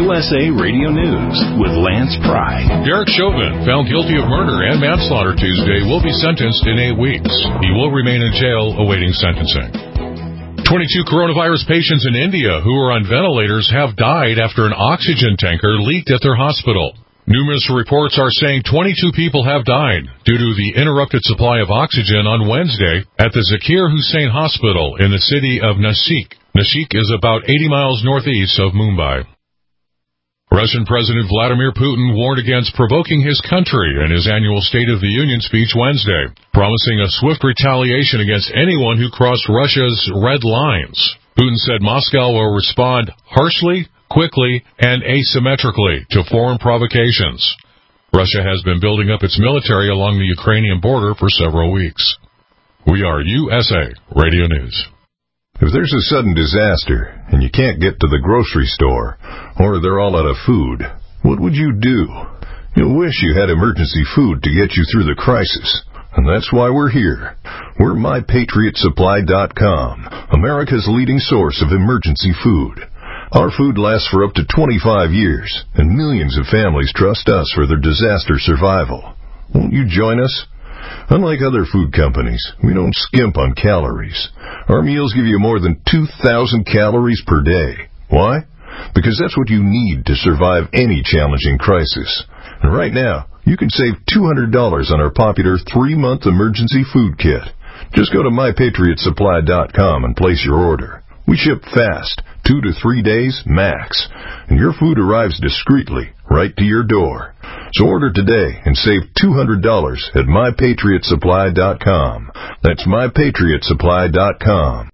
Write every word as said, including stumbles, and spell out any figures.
U S A Radio News with Lance Pry. Derek Chauvin, found guilty of murder and manslaughter Tuesday, will be sentenced in eight weeks. He will remain in jail awaiting sentencing. twenty-two coronavirus patients in India who are on ventilators have died after an oxygen tanker leaked at their hospital. Numerous reports are saying twenty-two people have died due to the interrupted supply of oxygen on Wednesday at the Zakir Hussain Hospital in the city of Nashik. Nashik is about eighty miles northeast of Mumbai. Russian President Vladimir Putin warned against provoking his country in his annual State of the Union speech Wednesday, promising a swift retaliation against anyone who crossed Russia's red lines. Putin said Moscow will respond harshly, quickly, and asymmetrically to foreign provocations. Russia has been building up its military along the Ukrainian border for several weeks. We are U S A Radio News. If there's a sudden disaster and you can't get to the grocery store, or they're all out of food, what would you do? You'll wish you had emergency food to get you through the crisis. And that's why we're here. We're My Patriot Supply dot com, America's leading source of emergency food. Our food lasts for up to twenty-five years, and millions of families trust us for their disaster survival. Won't you join us? Unlike other food companies, we don't skimp on calories. Our meals give you more than two thousand calories per day. Why? Because that's what you need to survive any challenging crisis. And right now, you can save two hundred dollars on our popular three-month emergency food kit. Just go to My Patriot Supply dot com and place your order. We ship fast, two to three days max, and your food arrives discreetly right to your door. So order today and save two hundred dollars at My Patriot Supply dot com. That's My Patriot Supply dot com.